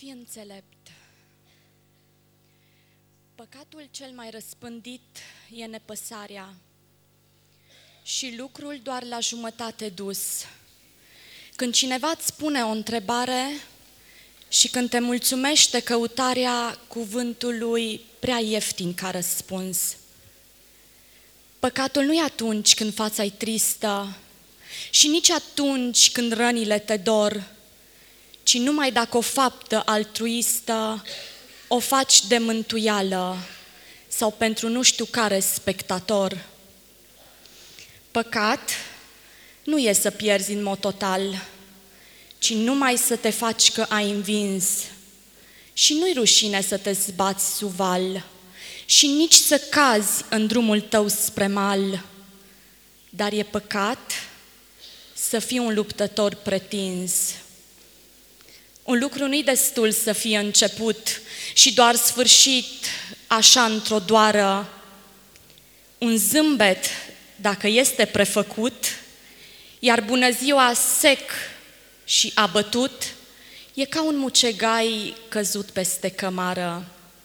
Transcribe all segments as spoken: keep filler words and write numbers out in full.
fi înțelept. Păcatul cel mai răspândit e nepăsarea și lucrul doar la jumătate dus. Când cineva îți pune o întrebare și când te mulțumește căutarea cuvântului prea ieftin ca răspuns. Păcatul nu e atunci când fața-i tristă și nici atunci când rănile te dor, ci numai dacă o faptă altruistă o faci de mântuială sau pentru nu știu care spectator. Păcat nu e să pierzi în mod total, ci numai să te faci că ai învins. Și nu-i rușine să te zbați sub val și nici să cazi în drumul tău spre mal, dar e păcat să fii un luptător pretins. Un lucru nu-i destul să fie început și doar sfârșit așa într-o doară. Un zâmbet, dacă este prefăcut, iar bună ziua sec și abătut, e ca un mucegai căzut peste cămară.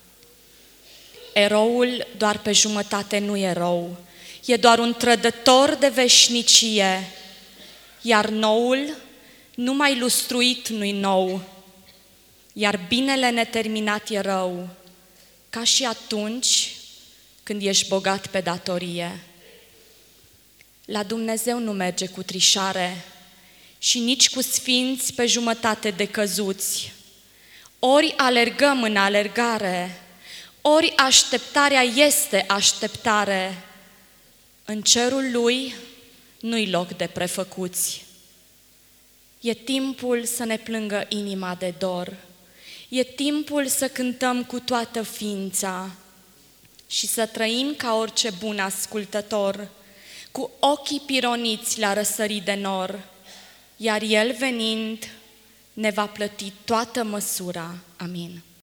Eroul doar pe jumătate nu e rău, e doar un trădător de veșnicie, iar noul, numai lustruit nu-i nou, iar binele neterminat e rău, ca și atunci când ești bogat pe datorie. La Dumnezeu nu merge cu trișare și nici cu sfinți pe jumătate de căzuți. Ori alergăm în alergare, ori așteptarea este așteptare. În cerul Lui nu-i loc de prefăcuți. E timpul să ne plângă inima de dor. E timpul să cântăm cu toată ființa și să trăim ca orice bun ascultător, cu ochii pironiți la răsărit de nor, iar El venind ne va plăti toată măsura. Amin.